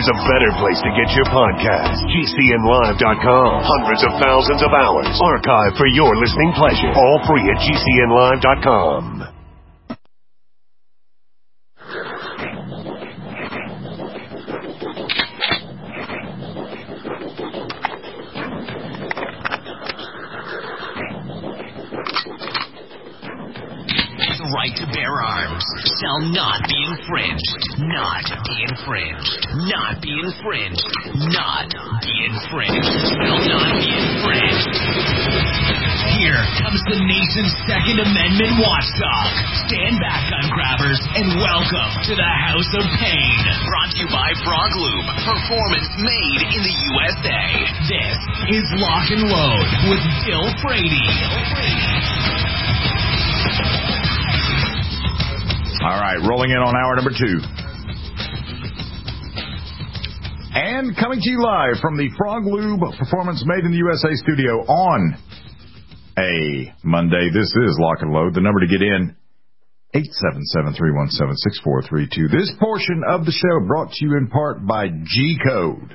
there's a better place to get your podcast. GCNlive.com. Hundreds of thousands of hours archived for your listening pleasure. All free at GCNlive.com. Right to bear arms shall not be infringed. Not be infringed. Not be infringed. Not be infringed. Will not be infringed. Here comes the nation's Second Amendment watchdog. Stand back, gun grabbers, and welcome to the House of Pain. Brought to you by Frog Lube. Performance made in the USA. This is Lock and Load with Bill Frady. All right, rolling in on hour number 2. And coming to you live from the Frog Lube Performance Made in the USA studio on a Monday. This is Lock and Load. The number to get in, 877-317-6432. This portion of the show brought to you in part by G-Code.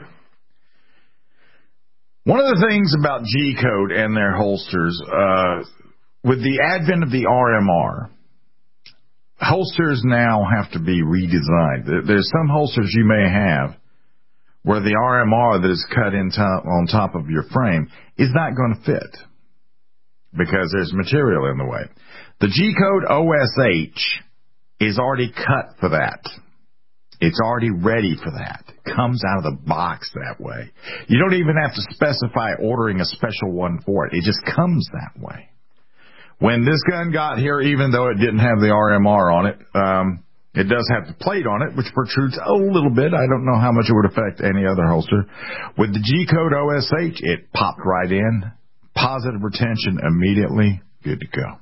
One of the things about G-Code and their holsters, with the advent of the RMR, holsters now have to be redesigned. There's some holsters you may have where the RMR that is cut on top of your frame is not going to fit because there's material in the way. The G-Code OSH is already cut for that. It's already ready for that. It comes out of the box that way. You don't even have to specify ordering a special one for it. It just comes that way. When this gun got here, even though it didn't have the RMR on it, it does have the plate on it, which protrudes a little bit. I don't know how much it would affect any other holster. With the G-Code OSH, it popped right in. Positive retention immediately. Good to go.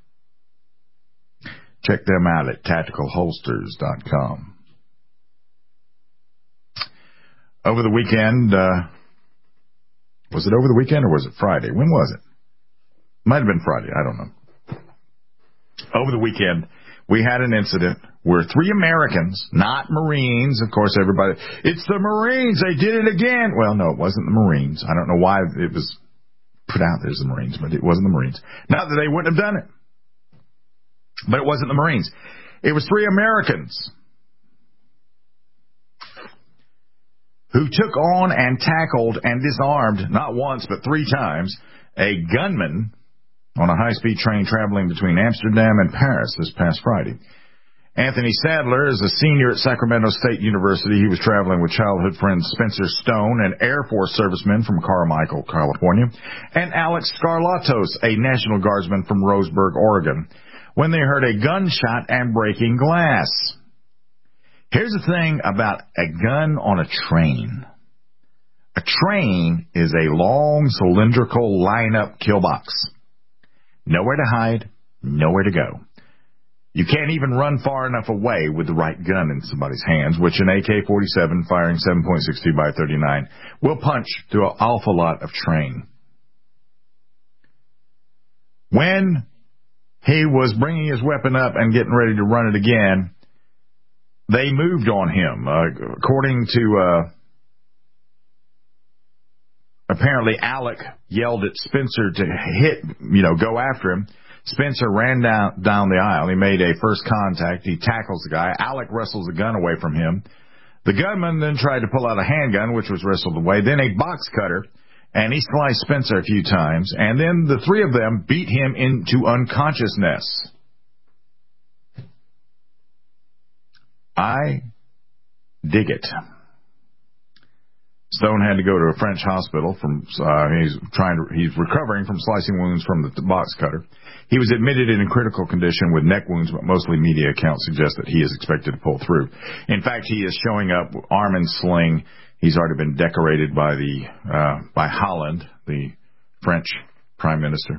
Check them out at tacticalholsters.com. Over the weekend, was it over the weekend or was it Friday? When was it? Might have been Friday. I don't know. Over the weekend, we had an incident where 3 Americans, not Marines, of course, everybody, it's the Marines, they did it again. Well, no, it wasn't the Marines. I don't know why it was put out there as the Marines, but it wasn't the Marines. Not that they wouldn't have done it, but it wasn't the Marines. It was 3 Americans who took on and tackled and disarmed, not once, but 3 times, a gunman on a high-speed train traveling between Amsterdam and Paris this past Friday. Anthony Sadler is a senior at Sacramento State University. He was traveling with childhood friend Spencer Stone, an Air Force serviceman from Carmichael, California, and Alex Scarlatos, a National Guardsman from Roseburg, Oregon, when they heard a gunshot and breaking glass. Here's the thing about a gun on a train. A train is a long, cylindrical line-up kill box. Nowhere to hide, nowhere to go. You can't even run far enough away with the right gun in somebody's hands, which an AK-47 firing 7.62 by 39 will punch through an awful lot of train. When he was bringing his weapon up and getting ready to run it again, they moved on him. According to... Apparently, Alec yelled at Spencer to go after him. Spencer ran down the aisle. He made a first contact. He tackles the guy. Alec wrestles the gun away from him. The gunman then tried to pull out a handgun, which was wrestled away. Then a box cutter, and he sliced Spencer a few times. And then the 3 of them beat him into unconsciousness. I dig it. Stone had to go to a French hospital he's recovering from slicing wounds from the box cutter. He was admitted in a critical condition with neck wounds, but mostly media accounts suggest that he is expected to pull through. In fact, he is showing up arm and sling. He's already been decorated by Hollande, the French Prime Minister.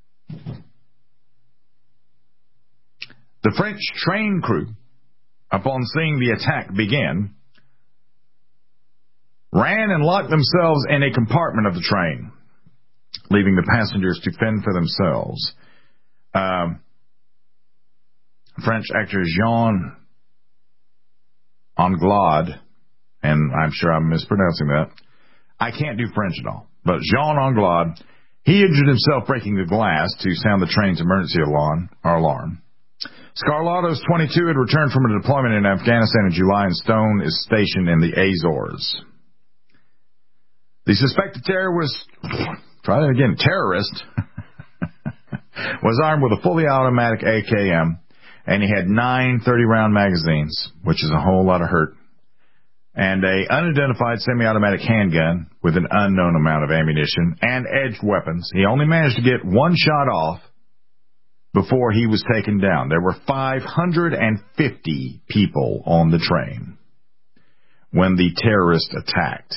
The French train crew, upon seeing the attack begin, ran and locked themselves in a compartment of the train, leaving the passengers to fend for themselves. French actor Jean Anglade and I'm sure I'm mispronouncing that. I can't do French at all. But Jean Anglade, he injured himself breaking the glass to sound the train's emergency alarm. Scarlato's 22 had returned from a deployment in Afghanistan in July, and Stone is stationed in the Azores. The suspected terrorist was armed with a fully automatic AKM, and he had 9 30-round magazines, which is a whole lot of hurt, and a unidentified semi-automatic handgun with an unknown amount of ammunition and edged weapons. He only managed to get one shot off before he was taken down. There were 550 people on the train when the terrorist attacked.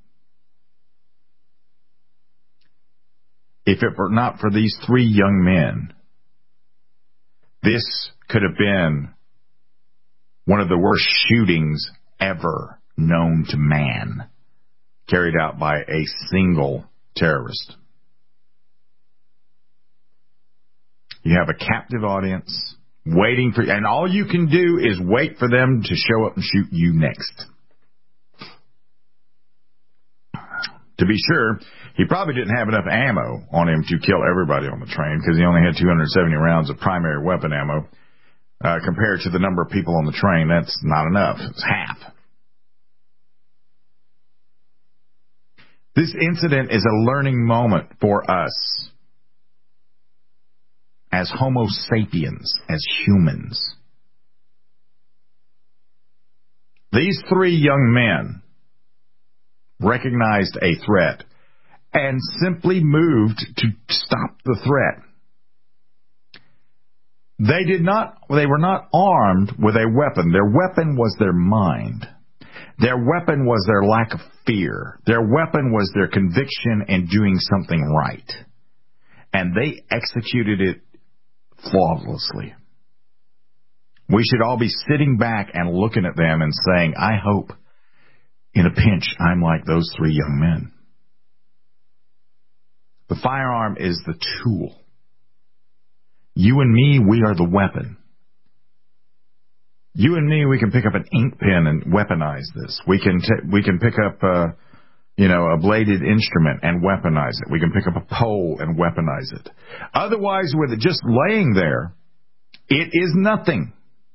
If it were not for these 3 young men, this could have been one of the worst shootings ever known to man, carried out by a single terrorist. You have a captive audience waiting for you, and all you can do is wait for them to show up and shoot you next. To be sure, he probably didn't have enough ammo on him to kill everybody on the train, because he only had 270 rounds of primary weapon ammo. Compared to the number of people on the train, that's not enough. It's half. This incident is a learning moment for us as Homo sapiens, as humans. These 3 young men recognized a threat and simply moved to stop the threat. They were not armed with a weapon. Their weapon was their mind. Their weapon was their lack of fear. Their weapon was their conviction in doing something right. And they executed it flawlessly. We should all be sitting back and looking at them and saying, I hope in a pinch I'm like those 3 young men. The firearm is the tool. You and me, we are the weapon. You and me, we can pick up an ink pen and weaponize this. We can pick up a bladed instrument and weaponize it. We can pick up a pole and weaponize it. Otherwise, with it just laying there, it is nothing.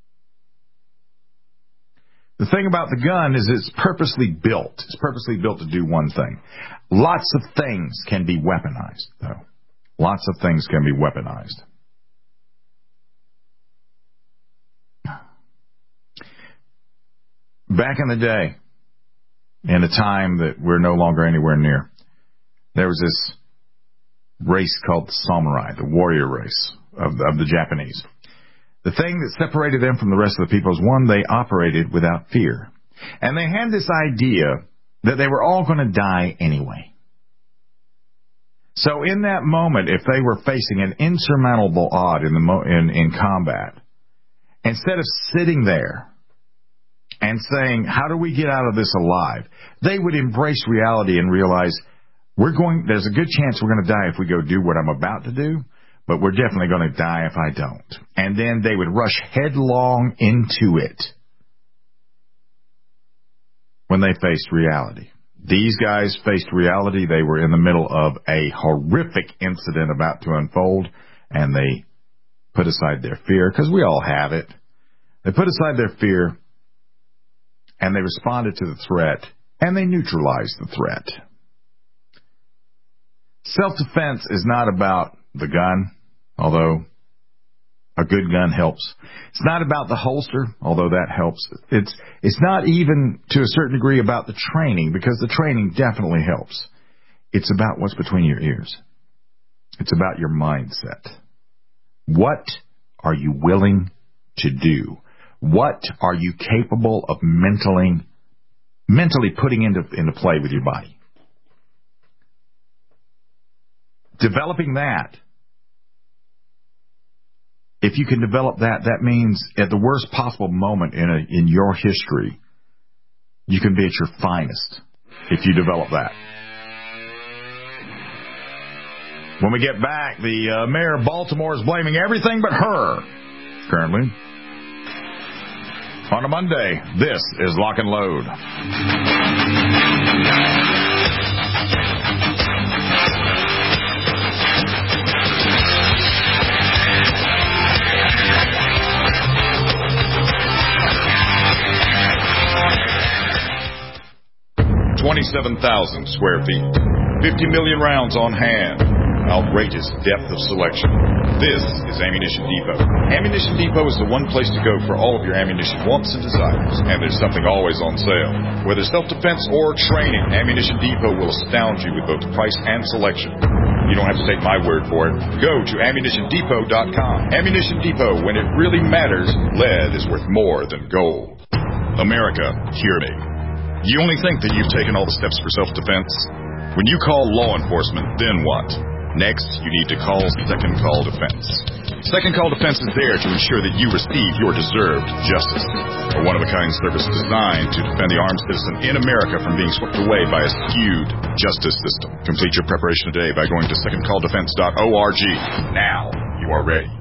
The thing about the gun is it's purposely built. It's purposely built to do one thing. Lots of things can be weaponized, though. Lots of things can be weaponized. Back in the day, in a time that we're no longer anywhere near, there was this race called the samurai, the warrior race of the Japanese. The thing that separated them from the rest of the people is, one, they operated without fear. And they had this idea that they were all going to die anyway. So in that moment, if they were facing an insurmountable odd in combat, instead of sitting there and saying, how do we get out of this alive, they would embrace reality and realize, there's a good chance we're going to die if we go do what I'm about to do, but we're definitely going to die if I don't. And then they would rush headlong into it when they faced reality. These guys faced reality. They were in the middle of a horrific incident about to unfold, and they put aside their fear, because we all have it. They put aside their fear, and they responded to the threat, and they neutralized the threat. Self-defense is not about the gun, although a good gun helps. It's not about the holster, although that helps. It's not even, to a certain degree, about the training, because the training definitely helps. It's about what's between your ears. It's about your mindset. What are you willing to do? What are you capable of mentally putting into play with your body? Developing that. If you can develop that, that means at the worst possible moment in your history, you can be at your finest if you develop that. When we get back, the mayor of Baltimore is blaming everything but her currently. On a Monday, this is Lock and Load. $27,000 square feet, 50 million rounds on hand, outrageous depth of selection. This is Ammunition Depot. Ammunition Depot is the one place to go for all of your ammunition wants and desires, and there's something always on sale. Whether self-defense or training, Ammunition Depot will astound you with both price and selection. You don't have to take my word for it. Go to AmmunitionDepot.com. Ammunition Depot, when it really matters, lead is worth more than gold. America, hear me. You only think that you've taken all the steps for self-defense? When you call law enforcement, then what? Next, you need to call Second Call Defense. Second Call Defense is there to ensure that you receive your deserved justice. A one-of-a-kind service designed to defend the armed citizen in America from being swept away by a skewed justice system. Complete your preparation today by going to secondcalldefense.org. Now, you are ready.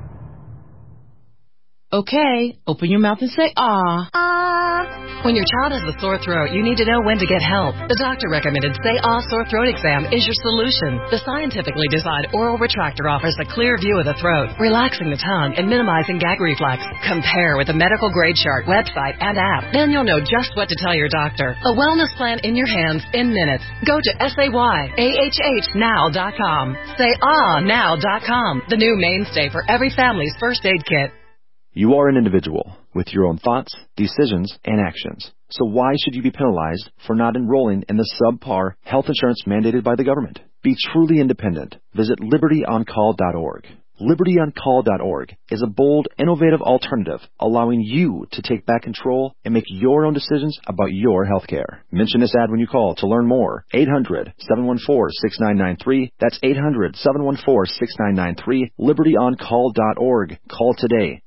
Okay, open your mouth and say, ah. Ah. When your child has a sore throat, you need to know when to get help. The doctor-recommended Say Ah Sore Throat Exam is your solution. The scientifically designed oral retractor offers a clear view of the throat, relaxing the tongue and minimizing gag reflex. Compare with the medical grade chart, website, and app. Then you'll know just what to tell your doctor. A wellness plan in your hands in minutes. Go to SayAHHnow.com. SayAhNow.com, the new mainstay for every family's first aid kit. You are an individual with your own thoughts, decisions, and actions. So why should you be penalized for not enrolling in the subpar health insurance mandated by the government? Be truly independent. Visit LibertyOnCall.org. LibertyOnCall.org is a bold, innovative alternative allowing you to take back control and make your own decisions about your health care. Mention this ad when you call to learn more. 800-714-6993. That's 800-714-6993. LibertyOnCall.org. Call today.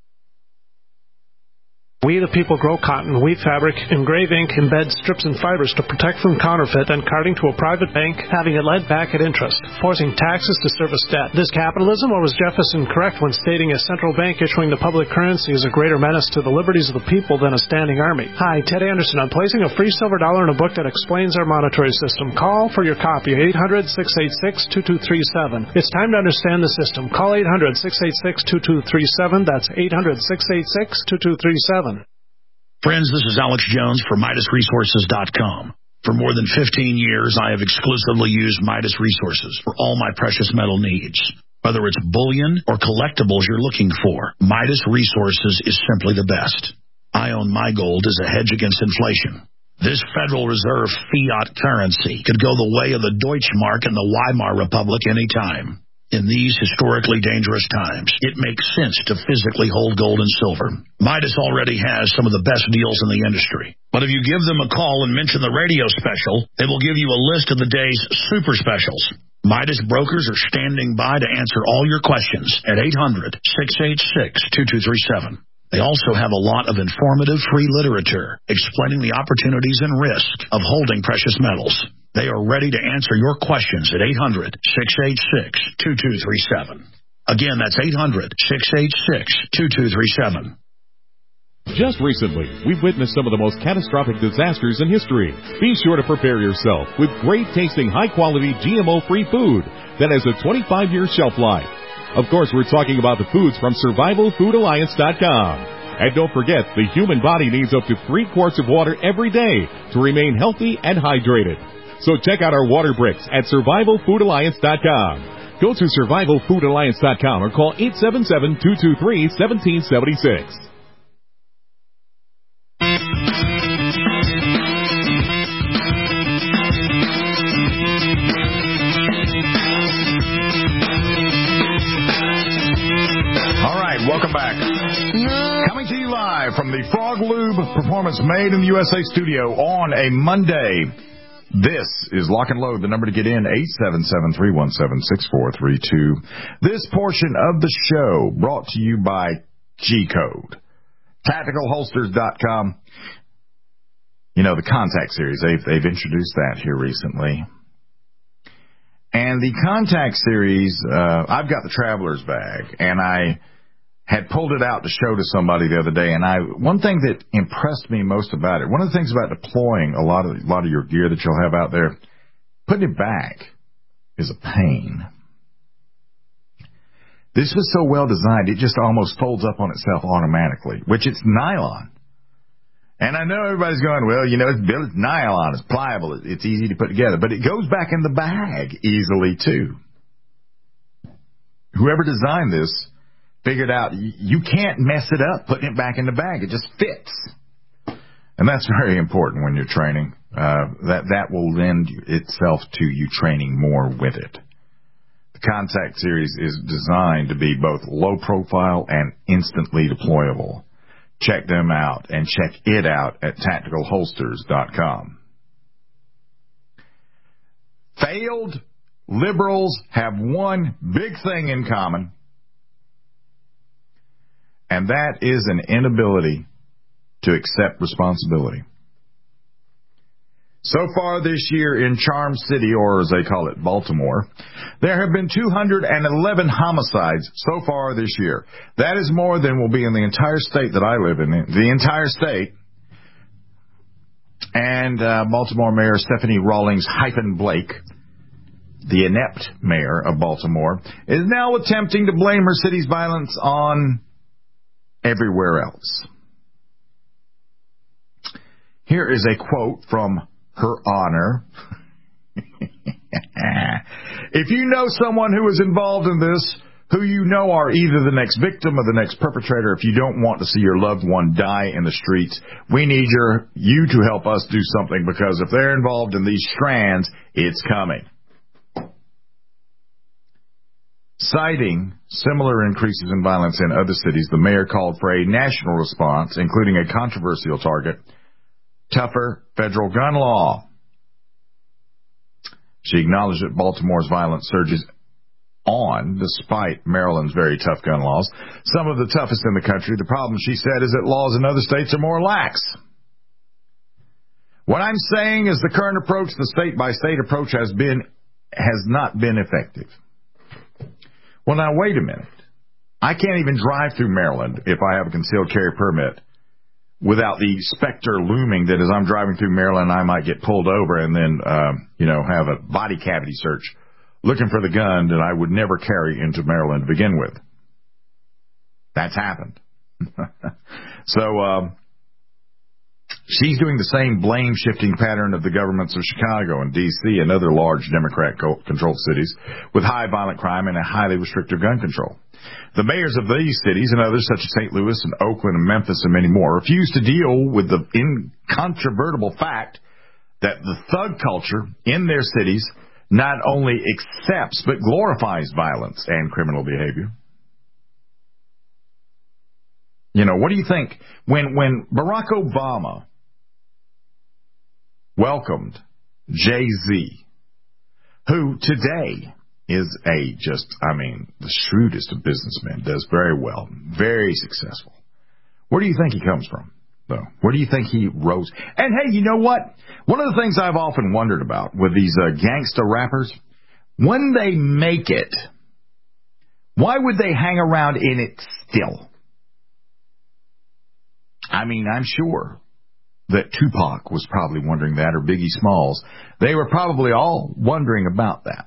We the people grow cotton, weave fabric, engrave ink, embed strips and fibers to protect from counterfeit and carting to a private bank, having it led back at interest, forcing taxes to service debt. This capitalism, or was Jefferson correct when stating a central bank issuing the public currency is a greater menace to the liberties of the people than a standing army? Hi, Ted Anderson. I'm placing a free silver dollar in a book that explains our monetary system. Call for your copy, 800-686-2237. It's time to understand the system. Call 800-686-2237. That's 800-686-2237. Friends, this is Alex Jones for MidasResources.com. For more than 15 years, I have exclusively used Midas Resources for all my precious metal needs. Whether it's bullion or collectibles you're looking for, Midas Resources is simply the best. I own my gold as a hedge against inflation. This Federal Reserve fiat currency could go the way of the Deutschmark and the Weimar Republic any time. In these historically dangerous times, it makes sense to physically hold gold and silver. Midas already has some of the best deals in the industry. But if you give them a call and mention the radio special, they will give you a list of the day's super specials. Midas brokers are standing by to answer all your questions at 800-686-2237. They also have a lot of informative free literature explaining the opportunities and risk of holding precious metals. They are ready to answer your questions at 800-686-2237. Again, that's 800-686-2237. Just recently, we've witnessed some of the most catastrophic disasters in history. Be sure to prepare yourself with great-tasting, high-quality, GMO-free food that has a 25-year shelf life. Of course, we're talking about the foods from SurvivalFoodAlliance.com. And don't forget, the human body needs up to 3 quarts of water every day to remain healthy and hydrated. So check out our water bricks at SurvivalFoodAlliance.com. Go to SurvivalFoodAlliance.com or call 877-223-1776. All right, welcome back. Coming to you live from the Frog Lube Performance Made in the USA studio on a Monday. This is Lock and Load. The number to get in, 877-317-6432. This portion of the show brought to you by G-Code. TacticalHolsters.com. You know, the Contact series, they've introduced that here recently. And the Contact series, I've got the Traveler's Bag, and I had pulled it out to show to somebody the other day, and one thing that impressed me most about it, one of the things about deploying a lot of your gear that you'll have out there, putting it back is a pain. This was so well designed, it just almost folds up on itself automatically, which it's nylon. And I know everybody's going, well, it's nylon, it's pliable, it's easy to put together, but it goes back in the bag easily too. Whoever designed this figured out you can't mess it up putting it back in the bag. It just fits. And that's very important when you're training. That will lend itself to you training more with it. The Contact series is designed to be both low profile and instantly deployable. Check them out and check it out at tacticalholsters.com. Failed liberals have one big thing in common, and that is an inability to accept responsibility. So far this year in Charm City, or as they call it, Baltimore, there have been 211 homicides so far this year. That is more than will be in the entire state that I live in, the entire state. And Baltimore Mayor Stephanie Rawlings-Blake, the inept mayor of Baltimore, is now attempting to blame her city's violence on everywhere else. Here is a quote from Her Honor. If you know someone who is involved in this, who you know are either the next victim or the next perpetrator, if you don't want to see your loved one die in the streets, we need you to help us do something, because if they're involved in these strands, it's coming. Citing similar increases in violence in other cities, the mayor called for a national response, including a controversial target, tougher federal gun law. She acknowledged that Baltimore's violence surges on despite Maryland's very tough gun laws, some of the toughest in the country. The problem, she said, is that laws in other states are more lax. What I'm saying is the current approach, the state-by-state approach, has not been effective. Well, now, wait a minute. I can't even drive through Maryland if I have a concealed carry permit without the specter looming that as I'm driving through Maryland, I might get pulled over and then, have a body cavity search looking for the gun that I would never carry into Maryland to begin with. That's happened. So, she's doing the same blame-shifting pattern of the governments of Chicago and D.C. and other large Democrat-controlled cities with high violent crime and a highly restrictive gun control. The mayors of these cities and others, such as St. Louis and Oakland and Memphis and many more, refuse to deal with the incontrovertible fact that the thug culture in their cities not only accepts but glorifies violence and criminal behavior. What do you think when Barack Obama welcomed Jay-Z, who today is the shrewdest of businessmen, does very well, very successful. Where do you think he comes from, though? Where do you think he rose? And hey, you know what? One of the things I've often wondered about with these gangsta rappers, when they make it, why would they hang around in it still? I'm sure that Tupac was probably wondering that, or Biggie Smalls. They were probably all wondering about that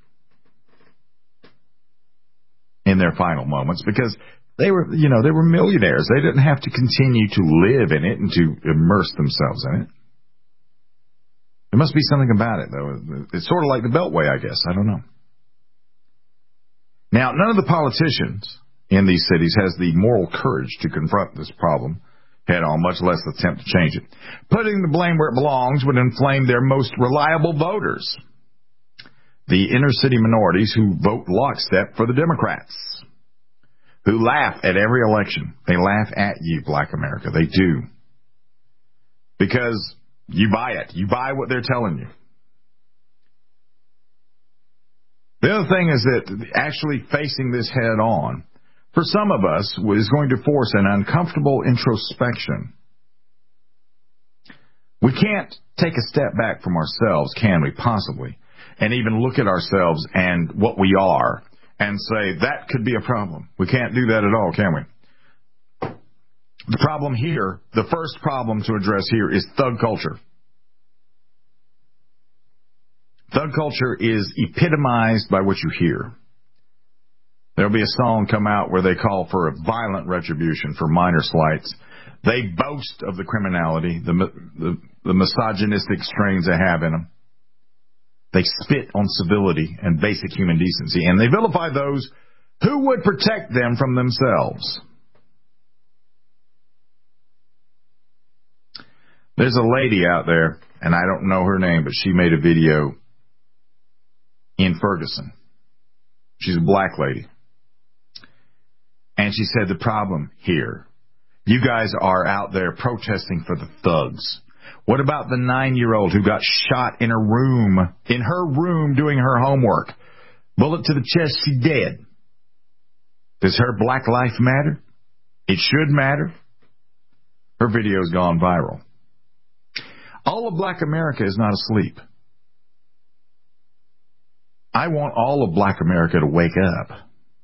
in their final moments, because they were millionaires. They didn't have to continue to live in it and to immerse themselves in it. There must be something about it, though. It's sort of like the Beltway, I guess. I don't know. Now, none of the politicians in these cities has the moral courage to confront this problem head on, much less attempt to change it. Putting the blame where it belongs would inflame their most reliable voters, the inner city minorities who vote lockstep for the Democrats, who laugh at every election. They laugh at you, Black America. They do. Because you buy it. You buy what they're telling you. The other thing is that actually facing this head on, for some of us, is going to force an uncomfortable introspection. We can't take a step back from ourselves, can we, possibly, and even look at ourselves and what we are and say, that could be a problem. We can't do that at all, can we? The problem here, the first problem to address here is thug culture. Thug culture is epitomized by what you hear. There'll be a song come out where they call for a violent retribution for minor slights. They boast of the criminality, the misogynistic strains they have in them. They spit on civility and basic human decency, and they vilify those who would protect them from themselves. There's a lady out there, and I don't know her name, but she made a video in Ferguson. She's a black lady. And she said, the problem here, you guys are out there protesting for the thugs. What about the 9-year-old who got shot in her room doing her homework? Bullet to the chest, she dead. Does her black life matter? It should matter. Her video's gone viral. All of black America is not asleep. I want all of black America to wake up.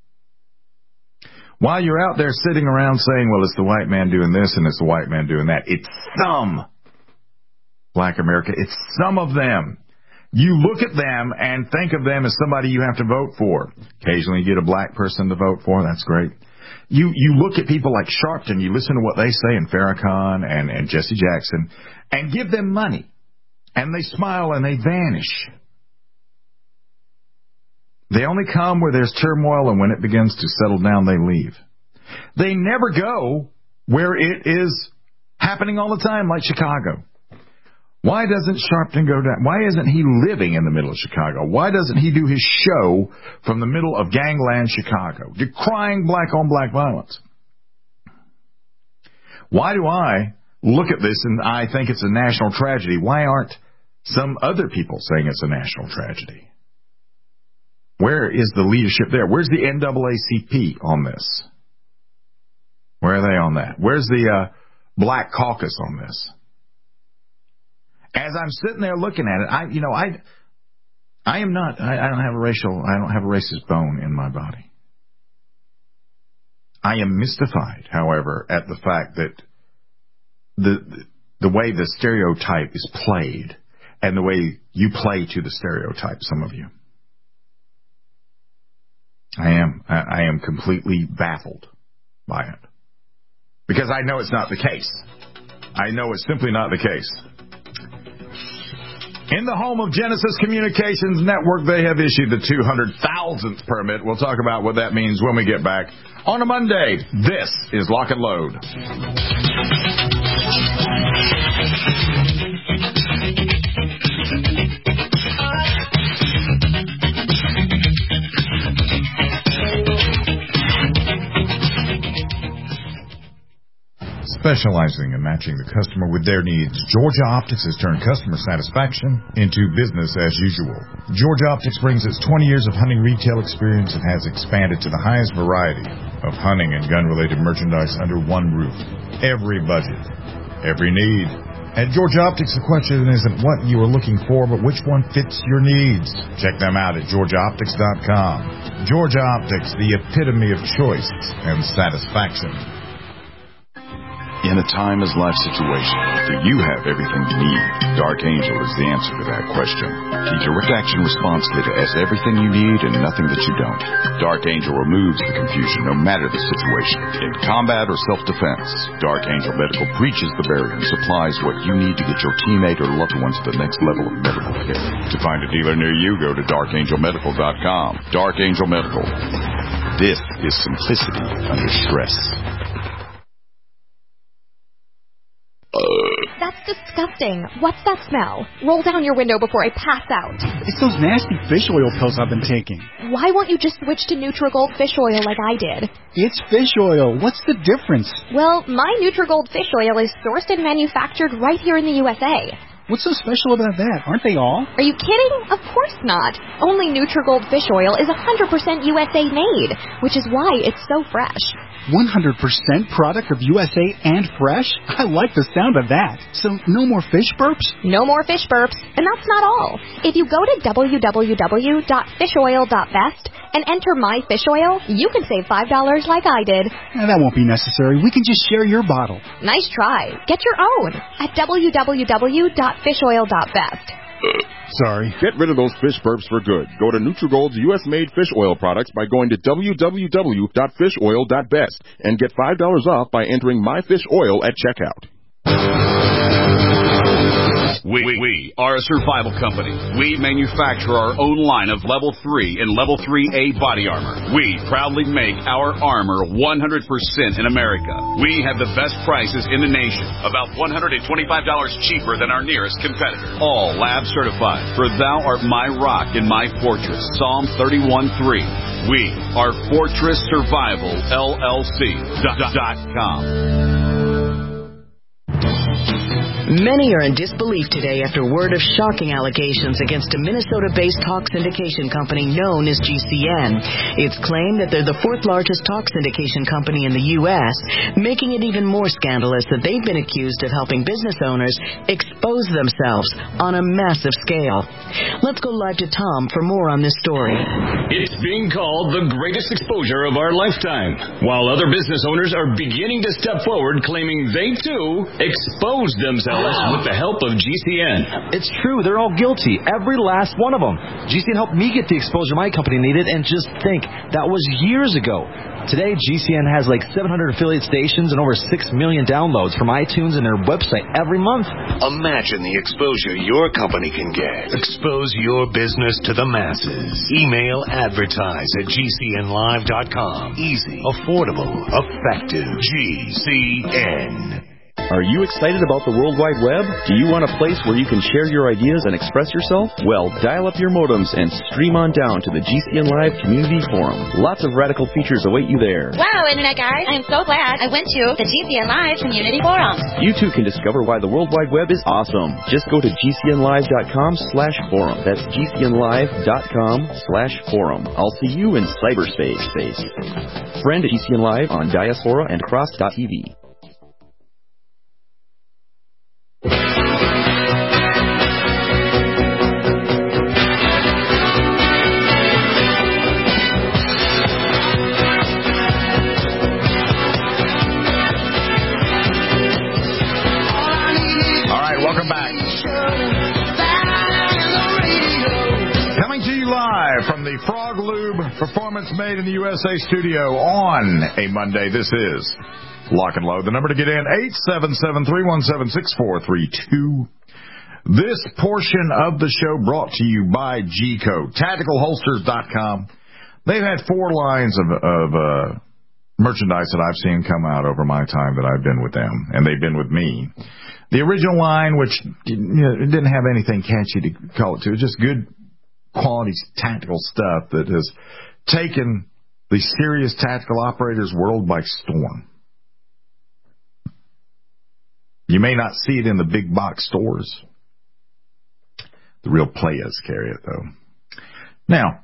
While you're out there sitting around saying, well, it's the white man doing this and it's the white man doing that, it's some black America. It's some of them. You look at them and think of them as somebody you have to vote for. Occasionally you get a black person to vote for. That's great. You look at people like Sharpton. You listen to what they say, and Farrakhan and Jesse Jackson, and give them money. And they smile and they vanish. They only come where there's turmoil, and when it begins to settle down, they leave. They never go where it is happening all the time, like Chicago. Why doesn't Sharpton go down? Why isn't he living in the middle of Chicago? Why doesn't he do his show from the middle of gangland Chicago, decrying black-on-black violence? Why do I look at this and I think it's a national tragedy? Why aren't some other people saying it's a national tragedy? Where is the leadership there? Where's the NAACP on this? Where are they on that? Where's the Black Caucus on this? As I'm sitting there looking at it, I don't have a racist bone in my body. I am mystified, however, at the fact that the way the stereotype is played and the way you play to the stereotype, some of you. I am completely baffled by it. Because I know it's not the case. I know it's simply not the case. In the home of Genesis Communications Network, they have issued the 200,000th permit. We'll talk about what that means when we get back on a Monday. This is Lock and Load. Specializing in matching the customer with their needs, Georgia Optics has turned customer satisfaction into business as usual. Georgia Optics brings its 20 years of hunting retail experience and has expanded to the highest variety of hunting and gun-related merchandise under one roof. Every budget, every need. At Georgia Optics, the question isn't what you are looking for, but which one fits your needs. Check them out at GeorgiaOptics.com. Georgia Optics, the epitome of choice and satisfaction. In a timeless-life situation, do you have everything you need? Dark Angel is the answer to that question. The direct action response kit has everything you need and nothing that you don't. Dark Angel removes the confusion no matter the situation. In combat or self-defense, Dark Angel Medical breaches the barrier and supplies what you need to get your teammate or loved ones to the next level of medical care. To find a dealer near you, go to darkangelmedical.com. Dark Angel Medical. This is simplicity under stress. That's disgusting. What's that smell? Roll down your window before I pass out. It's those nasty fish oil pills I've been taking. Why won't you just switch to Nutrigold fish oil like I did? It's fish oil. What's the difference? Well, my Nutrigold fish oil is sourced and manufactured right here in the USA. What's so special about that? Aren't they all? Are you kidding? Of course not. Only Nutrigold fish oil is 100% USA made, which is why it's so fresh. 100% product of USA and fresh? I like the sound of that. So no more fish burps? No more fish burps. And that's not all. If you go to www.fishoil.best and enter My Fish Oil, you can save $5 like I did. That won't be necessary. We can just share your bottle. Nice try. Get your own at www.fishoil.best. Sorry. Get rid of those fish burps for good. Go to Nutrigold's U.S.-made fish oil products by going to www.fishoil.best and get $5 off by entering My Fish Oil at checkout. We are a survival company. We manufacture our own line of Level 3 and Level 3A body armor. We proudly make our armor 100% in America. We have the best prices in the nation, about $125 cheaper than our nearest competitor. All lab certified, for thou art my rock and my fortress. Psalm 31:3. We are Fortress Survival LLC.com. Many are in disbelief today after word of shocking allegations against a Minnesota-based talk syndication company known as GCN. It's claimed that they're the fourth largest talk syndication company in the U.S., making it even more scandalous that they've been accused of helping business owners expose themselves on a massive scale. Let's go live to Tom for more on this story. It's being called the greatest exposure of our lifetime, while other business owners are beginning to step forward claiming they, too, exposed themselves with the help of GCN. It's true. They're all guilty. Every last one of them. GCN helped me get the exposure my company needed, and just think, that was years ago. Today, GCN has like 700 affiliate stations and over 6 million downloads from iTunes and their website every month. Imagine the exposure your company can get. Expose your business to the masses. Email advertise@gcnlive.com. Easy, affordable, effective. GCN. Are you excited about the World Wide Web? Do you want a place where you can share your ideas and express yourself? Well, dial up your modems and stream on down to the GCN Live Community Forum. Lots of radical features await you there. Wow, Internet guys, I'm so glad I went to the GCN Live Community Forum. You too can discover why the World Wide Web is awesome. Just go to gcnlive.com/forum. That's gcnlive.com/forum. I'll see you in cyberspace. Friend GCN Live on Diaspora and Cross.tv. From the Frog Lube Performance Made in the USA studio on a Monday, this is Lock and Load. The number to get in, 877-317-6432. This portion of the show brought to you by G-Code, TacticalHolsters.com. They've had 4 lines of merchandise that I've seen come out over my time that I've been with them, and they've been with me. The original line, which it didn't have anything catchy to call it to, just good quality tactical stuff that has taken the serious tactical operators world by storm. You may not see it in the big box stores. The real players carry it, though. Now,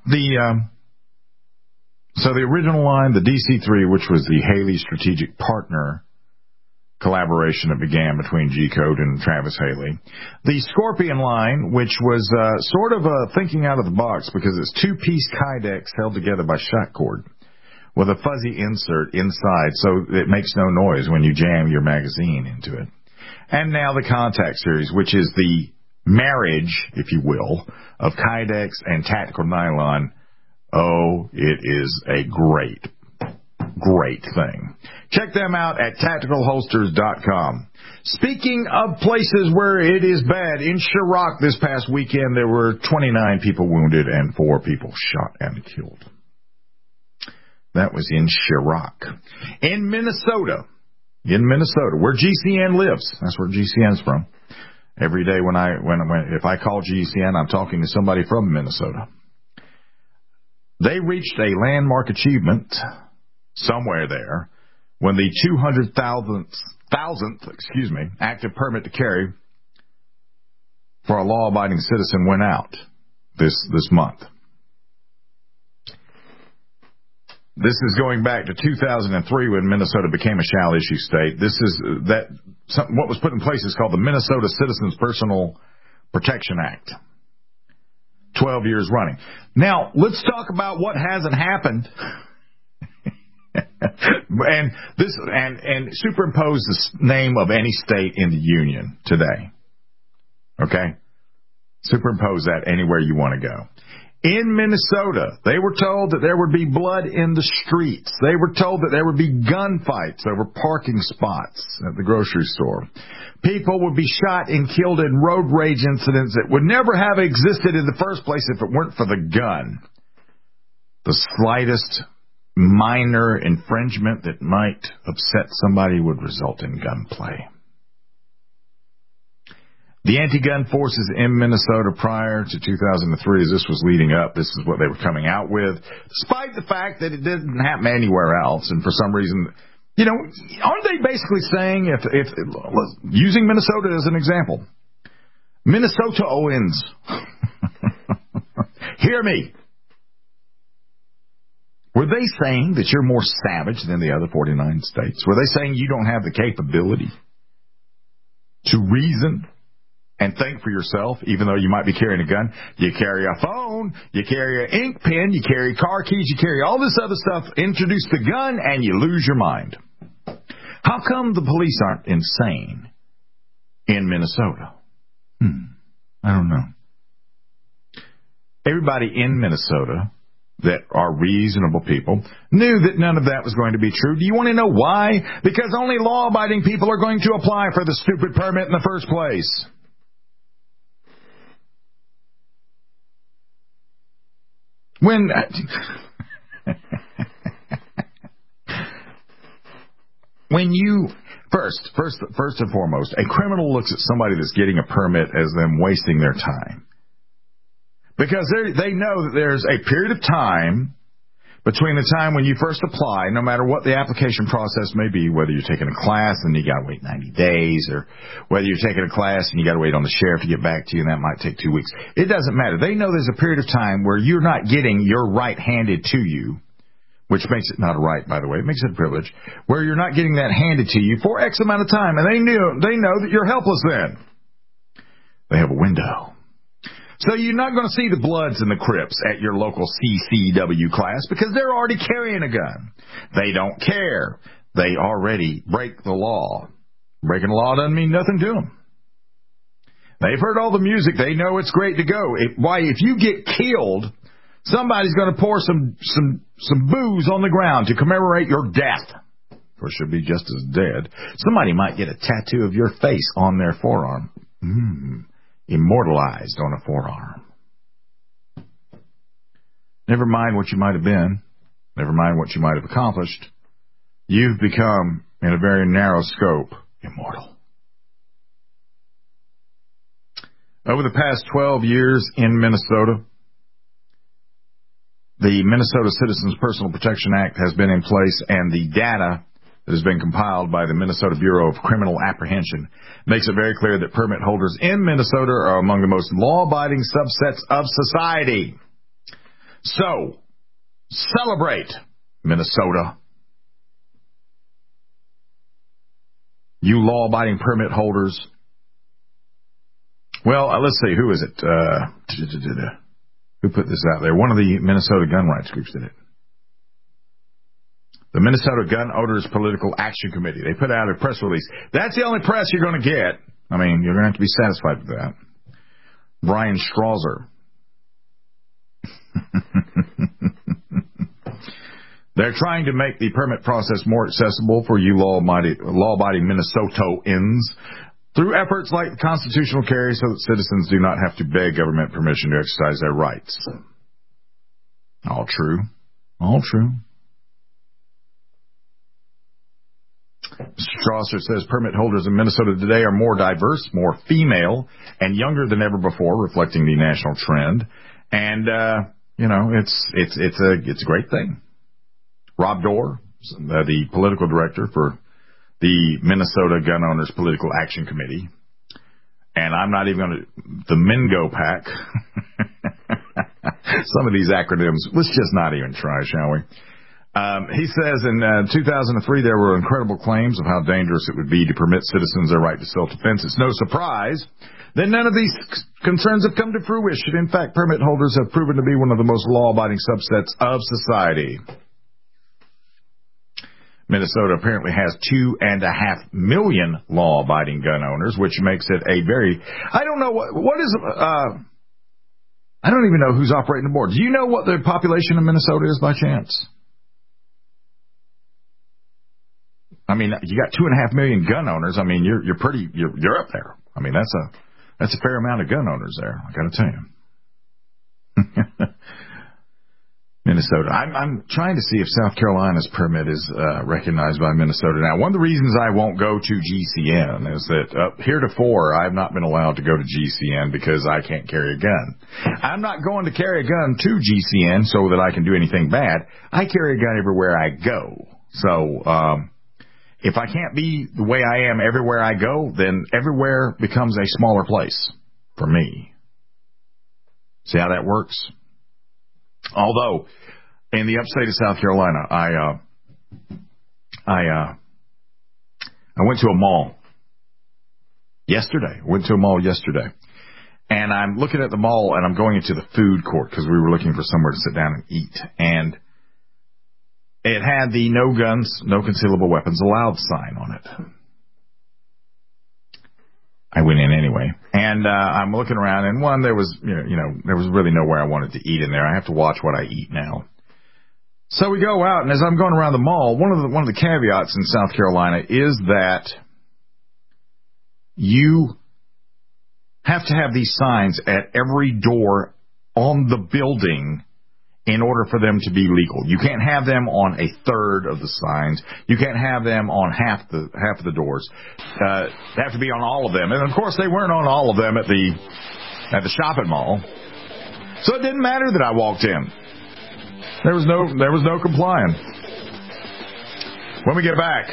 so the original line, the DC-3, which was the Haley Strategic Partner collaboration that began between G-Code and Travis Haley. The Scorpion line, which was sort of thinking out of the box because it's 2-piece Kydex held together by shot cord with a fuzzy insert inside so it makes no noise when you jam your magazine into it. And now the Contact series, which is the marriage, if you will, of Kydex and tactical nylon. Oh, it is a great thing. Check them out at TacticalHolsters.com. Speaking of places where it is bad, in Chirac this past weekend there were 29 people wounded and 4 people shot and killed. That was in Chirac. In Minnesota, where GCN lives. That's where GCN's from. Every day if I call GCN, I'm talking to somebody from Minnesota. They reached a landmark achievement somewhere there when the 200,000th active permit to carry for a law-abiding citizen went out this month. This is going back to 2003 when Minnesota became a shall-issue state. This is what was put in place is called the Minnesota Citizens Personal Protection Act. 12 years running. Now, let's talk about what hasn't happened. and superimpose the name of any state in the union today. Okay? Superimpose that anywhere you want to go. In Minnesota, they were told that there would be blood in the streets. They were told that there would be gunfights over parking spots at the grocery store. People would be shot and killed in road rage incidents that would never have existed in the first place if it weren't for the gun. The slightest minor infringement that might upset somebody would result in gunplay. The anti-gun forces in Minnesota prior to 2003, as this was leading up, this is what they were coming out with, despite the fact that it didn't happen anywhere else, and for some reason, aren't they basically saying, if using Minnesota as an example, Minnesotans, hear me. Were they saying that you're more savage than the other 49 states? Were they saying you don't have the capability to reason and think for yourself, even though you might be carrying a gun? You carry a phone, you carry an ink pen, you carry car keys, you carry all this other stuff, introduce the gun, and you lose your mind. How come the police aren't insane in Minnesota? I don't know. Everybody in Minnesota that are reasonable people knew that none of that was going to be true. Do you want to know why? Because only law-abiding people are going to apply for the stupid permit in the first place. When you first and foremost, a criminal looks at somebody that's getting a permit as them wasting their time. Because they know that there's a period of time between the time when you first apply, no matter what the application process may be, whether you're taking a class and you got to wait 90 days, or whether you're taking a class and you got to wait on the sheriff to get back to you, and that might take 2 weeks. It doesn't matter. They know there's a period of time where you're not getting your right handed to you, which makes it not a right, by the way. It makes it a privilege, where you're not getting that handed to you for X amount of time, and they know that you're helpless then. They have a window. So you're not going to see the Bloods and the Crips at your local CCW class because they're already carrying a gun. They don't care. They already break the law. Breaking the law doesn't mean nothing to them. They've heard all the music. They know it's great to go. If you get killed, somebody's going to pour some booze on the ground to commemorate your death. Of course, you'll be just as dead. Somebody might get a tattoo of your face on their forearm. Immortalized on a forearm. Never mind what you might have been. Never mind what you might have accomplished. You've become, in a very narrow scope, immortal. Over the past 12 years in Minnesota, the Minnesota Citizens Personal Protection Act has been in place, and the data that has been compiled by the Minnesota Bureau of Criminal Apprehension makes it very clear that permit holders in Minnesota are among the most law-abiding subsets of society. So, celebrate, Minnesota. You law-abiding permit holders. Well, let's see, who is it? Who put this out there? One of the Minnesota gun rights groups did it. The Minnesota Gun Owners Political Action Committee. They put out a press release. That's the only press you're going to get. I mean, you're going to have to be satisfied with that. Brian Strauser. They're trying to make the permit process more accessible for you law-abiding Minnesotans through efforts like the constitutional carry so that citizens do not have to beg government permission to exercise their rights. All true. All true. Mr. Strasser says permit holders in Minnesota today are more diverse, more female, and younger than ever before, reflecting the national trend. And it's a great thing. Rob Dorr, the political director for the Minnesota Gun Owners Political Action Committee, and I'm not even going to the Mingo PAC. Some of these acronyms, let's just not even try, shall we? He says in 2003 there were incredible claims of how dangerous it would be to permit citizens their right to self-defense. It's no surprise that none of these concerns have come to fruition. In fact, permit holders have proven to be one of the most law-abiding subsets of society. Minnesota apparently has 2.5 million law-abiding gun owners, which makes it a very... I don't know what is... I don't even know who's operating the board. Do you know what the population of Minnesota is by chance? I mean, you got 2.5 million gun owners. I mean, you're up there. I mean, that's a fair amount of gun owners there, I got to tell you. Minnesota. I'm trying to see if South Carolina's permit is recognized by Minnesota. Now, one of the reasons I won't go to GCN is that heretofore I've not been allowed to go to GCN because I can't carry a gun. I'm not going to carry a gun to GCN so that I can do anything bad. I carry a gun everywhere I go. So, if I can't be the way I am everywhere I go, then everywhere becomes a smaller place for me. See how that works? Although, in the upstate of South Carolina, I went to a mall yesterday. And I'm looking at the mall, and I'm going into the food court because we were looking for somewhere to sit down and eat. And it had the no guns, no concealable weapons allowed sign on it. I went in anyway, and I'm looking around, and there was really nowhere I wanted to eat in there. I have to watch what I eat now. So we go out, and as I'm going around the mall, one of the caveats in South Carolina is that you have to have these signs at every door on the building in order for them to be legal. You can't have them on a third of the signs. You can't have them on half of the doors. They have to be on all of them. And of course, they weren't on all of them at the shopping mall. So it didn't matter that I walked in. There was no complying. When we get back,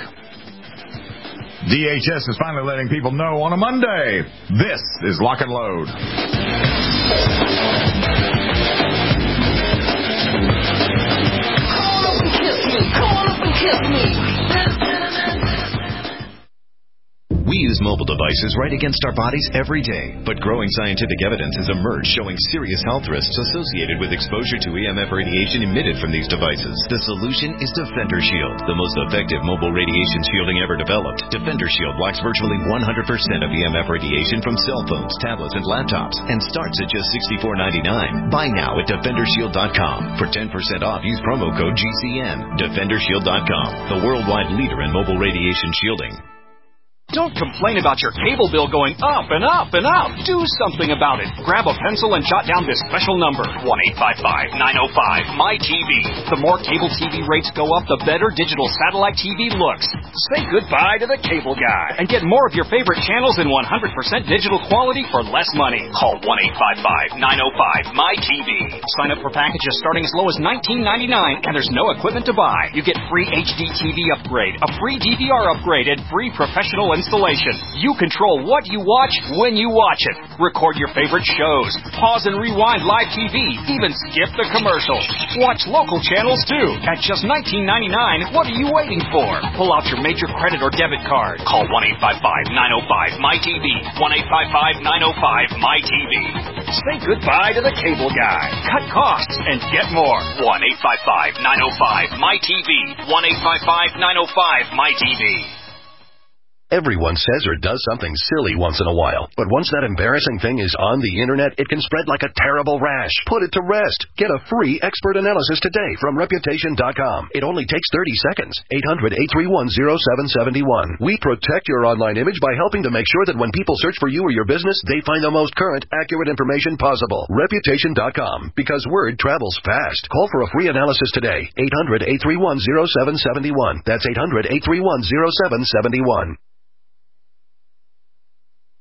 DHS is finally letting people know on a Monday. This is Lock and Load. We use mobile devices right against our bodies every day, but growing scientific evidence has emerged showing serious health risks associated with exposure to EMF radiation emitted from these devices. The solution is Defender Shield, the most effective mobile radiation shielding ever developed. Defender Shield blocks virtually 100% of EMF radiation from cell phones, tablets, and laptops, and starts at just $64.99. Buy now at DefenderShield.com. For 10% off, use promo code GCN. DefenderShield.com, the worldwide leader in mobile radiation shielding. Don't complain about your cable bill going up and up and up. Do something about it. Grab a pencil and jot down this special number, 1-855-905-MyTV. The more cable TV rates go up, the better digital satellite TV looks. Say goodbye to the cable guy and get more of your favorite channels in 100% digital quality for less money. Call 1-855-905-MyTV. Sign up for packages starting as low as $19.99, and there's no equipment to buy. You get free HD TV upgrade, a free DVR upgrade, and free professional installation. You control what you watch when you watch it. Record your favorite shows. Pause and rewind live TV. Even skip the commercials. Watch local channels too. At just $19.99, what are you waiting for? Pull out your major credit or debit card. Call 1-855-905-MyTV. 1-855-905-MyTV. Say goodbye to the cable guy. Cut costs and get more. 1-855-905-MyTV. 1-855-905-MyTV. Everyone says or does something silly once in a while, but once that embarrassing thing is on the internet, it can spread like a terrible rash. Put it to rest. Get a free expert analysis today from Reputation.com. It only takes 30 seconds. 800-831-0771. We protect your online image by helping to make sure that when people search for you or your business, they find the most current, accurate information possible. Reputation.com. Because word travels fast. Call for a free analysis today. 800-831-0771. That's 800-831-0771.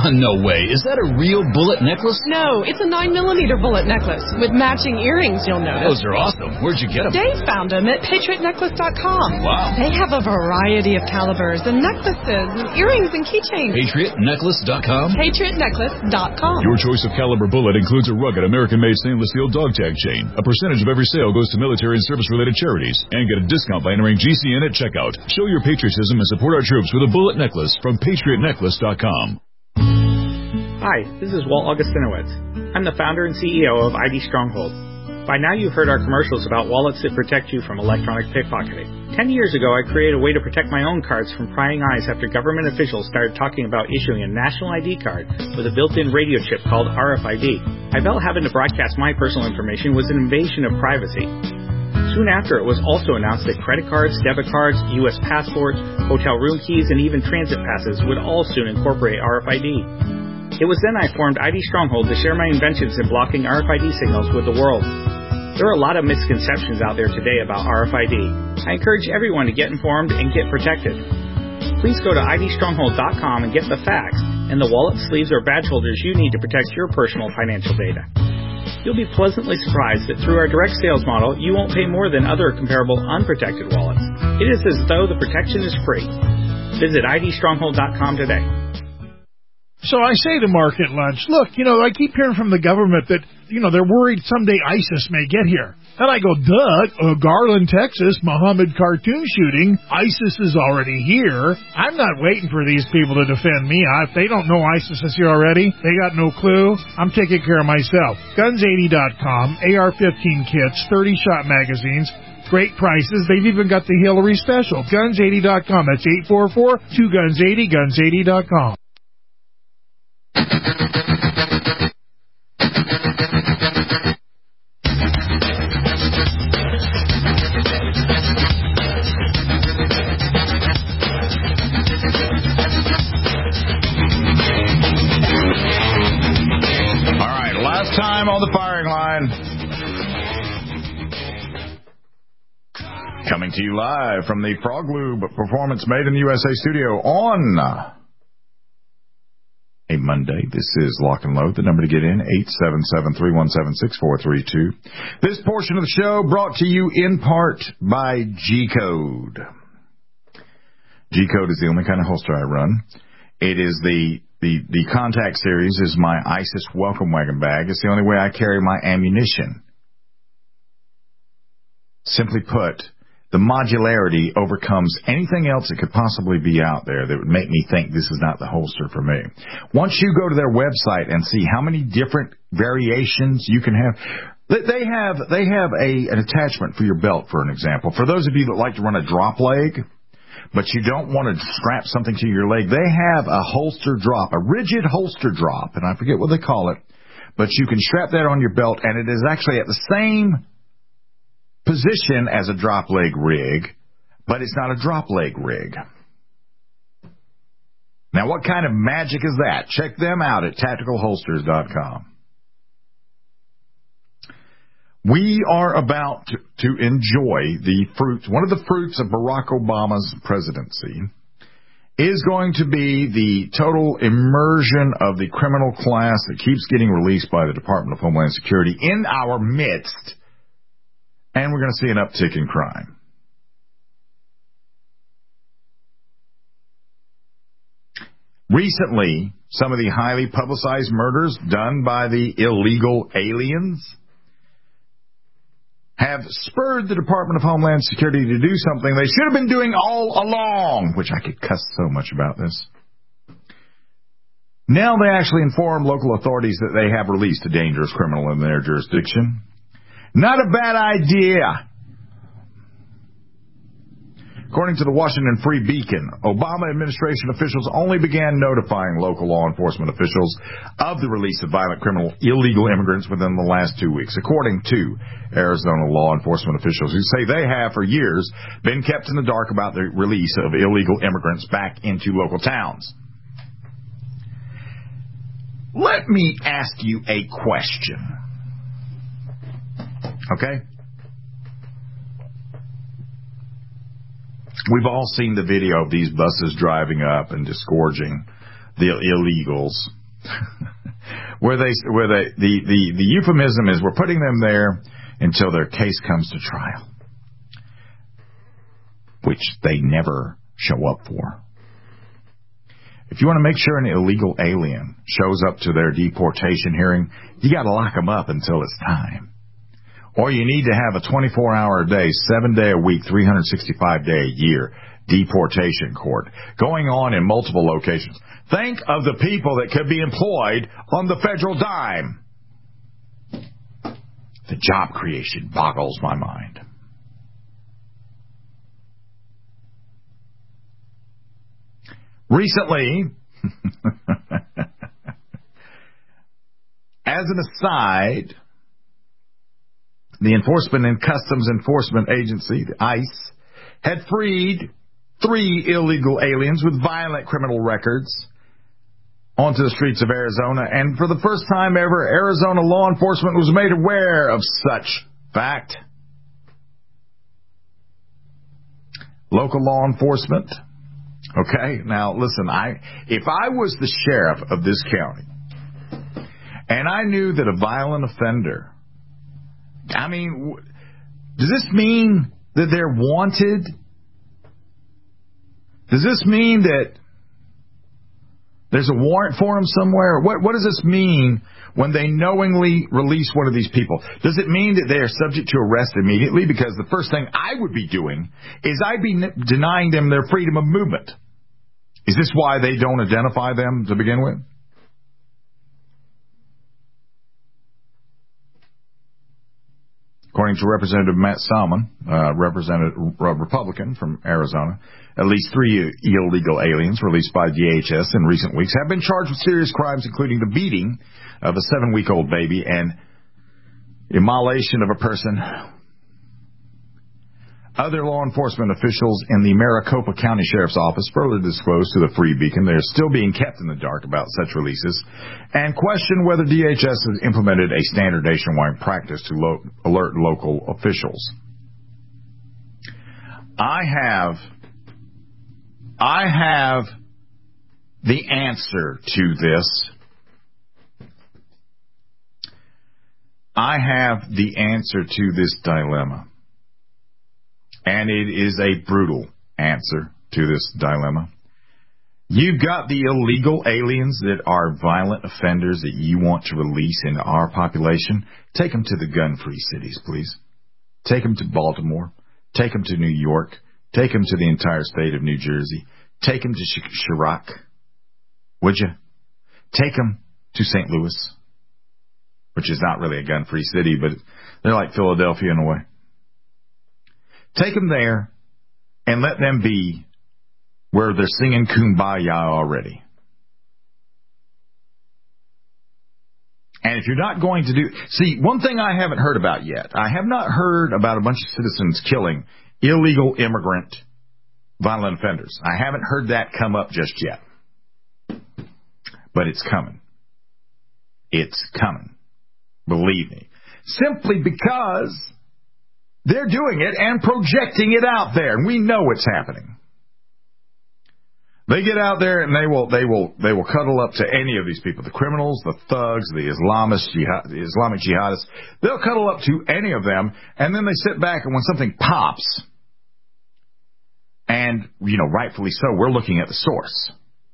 No way. Is that a real bullet necklace? No, it's a 9mm bullet necklace with matching earrings, you'll notice. Those are awesome. Where'd you get them? Dave found them at PatriotNecklace.com. Wow. They have a variety of calibers and necklaces and earrings and keychains. PatriotNecklace.com? PatriotNecklace.com. Your choice of caliber bullet includes a rugged American-made stainless steel dog tag chain. A percentage of every sale goes to military and service-related charities. And get a discount by entering GCN at checkout. Show your patriotism and support our troops with a bullet necklace from PatriotNecklace.com. Hi, this is Walt Augustinowicz. I'm the founder and CEO of ID Stronghold. By now you've heard our commercials about wallets that protect you from electronic pickpocketing. 10 years ago, I created a way to protect my own cards from prying eyes after government officials started talking about issuing a national ID card with a built-in radio chip called RFID. I felt having to broadcast my personal information was an invasion of privacy. Soon after, it was also announced that credit cards, debit cards, U.S. passports, hotel room keys, and even transit passes would all soon incorporate RFID. It was then I formed ID Stronghold to share my inventions in blocking RFID signals with the world. There are a lot of misconceptions out there today about RFID. I encourage everyone to get informed and get protected. Please go to idstronghold.com and get the facts and the wallet, sleeves, or badge holders you need to protect your personal financial data. You'll be pleasantly surprised that through our direct sales model, you won't pay more than other comparable unprotected wallets. It is as though the protection is free. Visit idstronghold.com today. So I say to Mark at lunch, look, I keep hearing from the government that, they're worried someday ISIS may get here. And I go, duh, Garland, Texas, Muhammad cartoon shooting, ISIS is already here. I'm not waiting for these people to defend me. If they don't know ISIS is here already, they got no clue. I'm taking care of myself. Guns80.com, AR-15 kits, 30-shot magazines, great prices. They've even got the Hillary special. Guns80.com. That's 844-2-GUNS80, Guns80.com. Time on the firing line. Coming to you live from the Frog Lube Performance Made in the USA studio on a Monday. This is Lock and Load. The number to get in, 877-317-6432. This portion of the show brought to you in part by G-Code. G-Code is the only kind of holster I run. It is the Contact Series is my ISIS welcome wagon bag. It's the only way I carry my ammunition. Simply put, the modularity overcomes anything else that could possibly be out there that would make me think this is not the holster for me. Once you go to their website and see how many different variations you can have, they have an attachment for your belt, for an example. For those of you that like to run a drop leg, but you don't want to strap something to your leg, they have a holster drop, a rigid holster drop, and I forget what they call it, but you can strap that on your belt, and it is actually at the same position as a drop leg rig, but it's not a drop leg rig. Now, what kind of magic is that? Check them out at tacticalholsters.com. We are about to enjoy the fruits. One of the fruits of Barack Obama's presidency is going to be the total immersion of the criminal class that keeps getting released by the Department of Homeland Security in our midst. And we're going to see an uptick in crime. Recently, some of the highly publicized murders done by the illegal aliens have spurred the Department of Homeland Security to do something they should have been doing all along, which I could cuss so much about this. Now they actually inform local authorities that they have released a dangerous criminal in their jurisdiction. Not a bad idea. According to the Washington Free Beacon, Obama administration officials only began notifying local law enforcement officials of the release of violent criminal illegal immigrants within the last 2 weeks, according to Arizona law enforcement officials who say they have for years been kept in the dark about the release of illegal immigrants back into local towns. Let me ask you a question. Okay? We've all seen the video of these buses driving up and disgorging the illegals. the euphemism is we're putting them there until their case comes to trial, which they never show up for. If you want to make sure an illegal alien shows up to their deportation hearing, you got to lock them up until it's time. Or you need to have a 24-hour a day, 7-day a week, 365-day a year deportation court going on in multiple locations. Think of the people that could be employed on the federal dime. The job creation boggles my mind. Recently, as an aside, the Enforcement and Customs Enforcement Agency, the ICE, had freed 3 illegal aliens with violent criminal records onto the streets of Arizona, and for the first time ever, Arizona law enforcement was made aware of such fact. Local law enforcement. Okay, now listen, if I was the sheriff of this county, and I knew that a violent offender, does this mean that they're wanted? Does this mean that there's a warrant for them somewhere? What does this mean when they knowingly release one of these people? Does it mean that they are subject to arrest immediately? Because the first thing I would be doing is I'd be denying them their freedom of movement. Is this why they don't identify them to begin with? According to Representative Matt Salmon, Republican from Arizona, at least 3 illegal aliens released by DHS in recent weeks have been charged with serious crimes, including the beating of a 7-week-old baby and immolation of a person. Other law enforcement officials in the Maricopa County Sheriff's Office further disclosed to the Free Beacon they are still being kept in the dark about such releases and question whether DHS has implemented a standard nationwide practice to alert local officials. I have the answer to this. I have the answer to this dilemma. And it is a brutal answer to this dilemma. You've got the illegal aliens that are violent offenders that you want to release into our population. Take them to the gun-free cities, please. Take them to Baltimore. Take them to New York. Take them to the entire state of New Jersey. Take them to Chirac. Would you? Take them to St. Louis, which is not really a gun-free city, but they're like Philadelphia in a way. Take them there and let them be where they're singing Kumbaya already. And if you're not going to do... See, one thing I haven't heard about yet. I have not heard about a bunch of citizens killing illegal immigrant violent offenders. I haven't heard that come up just yet. But it's coming. It's coming. Believe me. Simply because... they're doing it and projecting it out there, and we know it's happening. They get out there and they will cuddle up to any of these people, the criminals, the thugs, the Islamic jihadists. They'll cuddle up to any of them, and then they sit back, and when something pops, and rightfully so, we're looking at the source,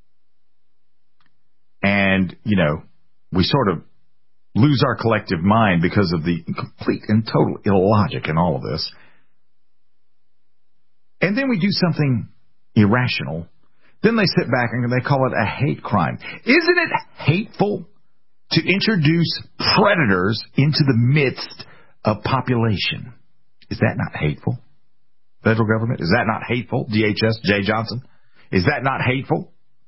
and we sort of lose our collective mind because of the complete and total illogic in all of this. And then we do something irrational. Then they sit back and they call it a hate crime. Isn't it hateful to introduce predators into the midst of population? Is that not hateful? Federal government, is that not hateful? DHS, Jay Johnson, is that not hateful?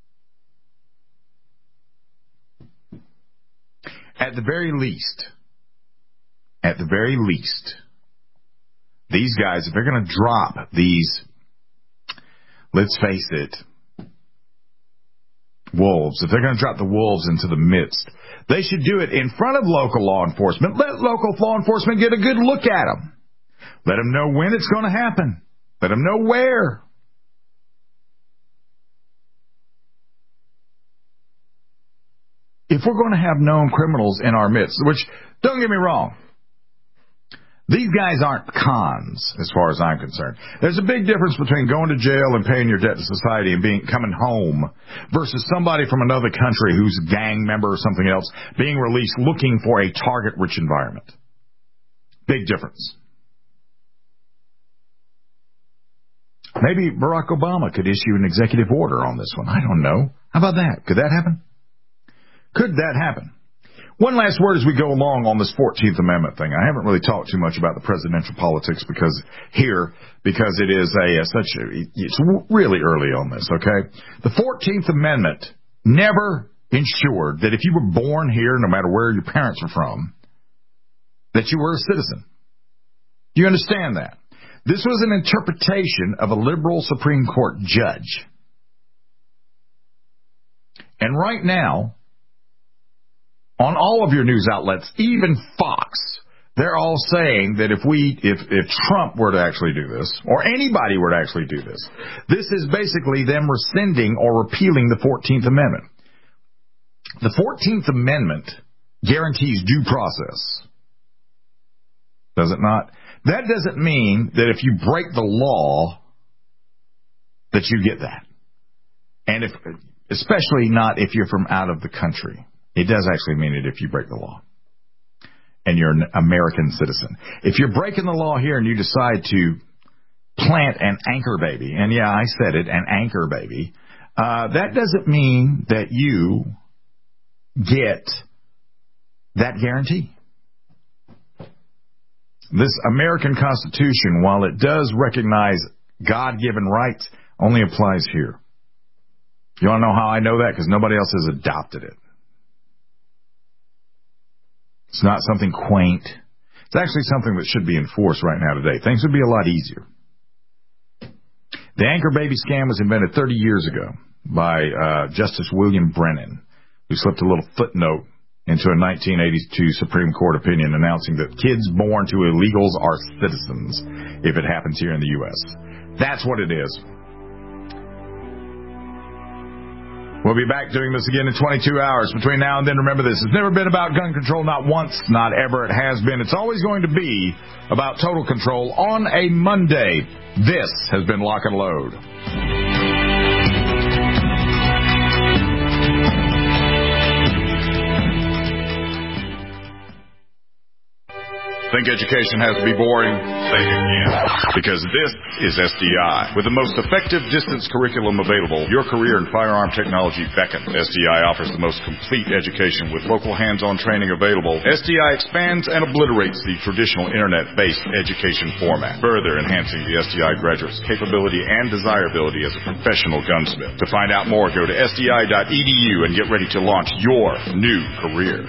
At the very least, these guys, if they're going to drop these, let's face it, wolves, if they're going to drop the wolves into the midst, they should do it in front of local law enforcement. Let local law enforcement get a good look at them. Let them know when it's going to happen. Let them know where. if we're going to have known criminals in our midst, which, don't get me wrong, these guys aren't cons as far as I'm concerned. There's a big difference between going to jail and paying your debt to society and coming home versus somebody from another country who's a gang member or something else being released looking for a target-rich environment. Big difference. Maybe Barack Obama could issue an executive order on this one. I don't know. How about that? Could that happen? Could that happen? One last word as we go along on this 14th Amendment thing. I haven't really talked too much about the presidential politics because it is it's really early on this, okay? The 14th Amendment never ensured that if you were born here, no matter where your parents are from, that you were a citizen. Do you understand that? This was an interpretation of a liberal Supreme Court judge. And right now, on all of your news outlets, even Fox, they're all saying that if Trump were to actually do this, or anybody were to actually do this, this is basically them rescinding or repealing the 14th Amendment. The 14th Amendment guarantees due process. Does it not? That doesn't mean that if you break the law, that you get that. And especially not if you're from out of the country. It does actually mean it if you break the law. And you're an American citizen. If you're breaking the law here and you decide to plant an anchor baby, and yeah, I said it, an anchor baby, that doesn't mean that you get that guarantee. This American Constitution, while it does recognize God-given rights, only applies here. You want to know how I know that? Because nobody else has adopted it. It's not something quaint. It's actually something that should be enforced right now today. Things would be a lot easier. The anchor baby scam was invented 30 years ago by Justice William Brennan, who slipped a little footnote into a 1982 Supreme Court opinion announcing that kids born to illegals are citizens if it happens here in the U.S. That's what it is. We'll be back doing this again in 22 hours. Between now and then, remember this. It's never been about gun control, not once, not ever. It has been. It's always going to be about total control on a Monday. This has been Lock and Load. Think education has to be boring? Think again. Because this is SDI. With the most effective distance curriculum available, your career in firearm technology beckons. SDI offers the most complete education with local hands-on training available. SDI expands and obliterates the traditional internet-based education format, further enhancing the SDI graduate's capability and desirability as a professional gunsmith. To find out more, go to sdi.edu and get ready to launch your new career.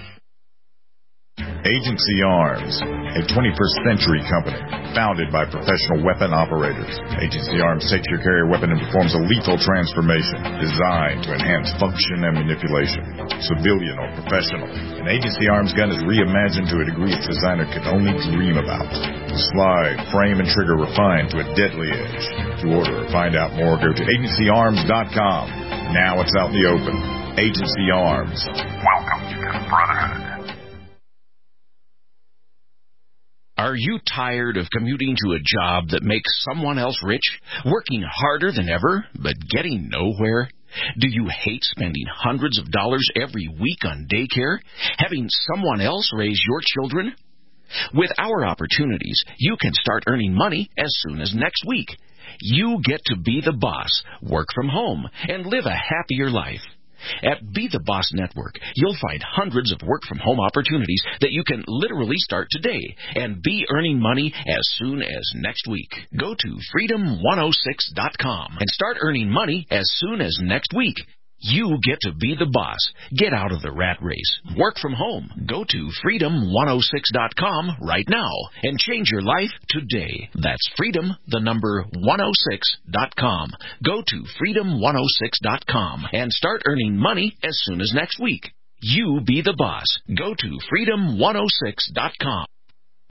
Agency Arms, a 21st century company founded by professional weapon operators. Agency Arms takes your carrier weapon and performs a lethal transformation designed to enhance function and manipulation. Civilian or professional, an Agency Arms gun is reimagined to a degree its designer could only dream about. The slide, frame, and trigger refined to a deadly edge. To order or find out more, go to agencyarms.com. Now it's out in the open. Agency Arms. Welcome to the Brotherhood. Are you tired of commuting to a job that makes someone else rich, working harder than ever, but getting nowhere? Do you hate spending hundreds of dollars every week on daycare, having someone else raise your children? With our opportunities, you can start earning money as soon as next week. You get to be the boss, work from home, and live a happier life. At Be the Boss Network, you'll find hundreds of work-from-home opportunities that you can literally start today and be earning money as soon as next week. Go to freedom106.com and start earning money as soon as next week. You get to be the boss. Get out of the rat race. Work from home. Go to freedom106.com right now and change your life today. That's freedom106.com. Go to freedom106.com and start earning money as soon as next week. You be the boss. Go to freedom106.com.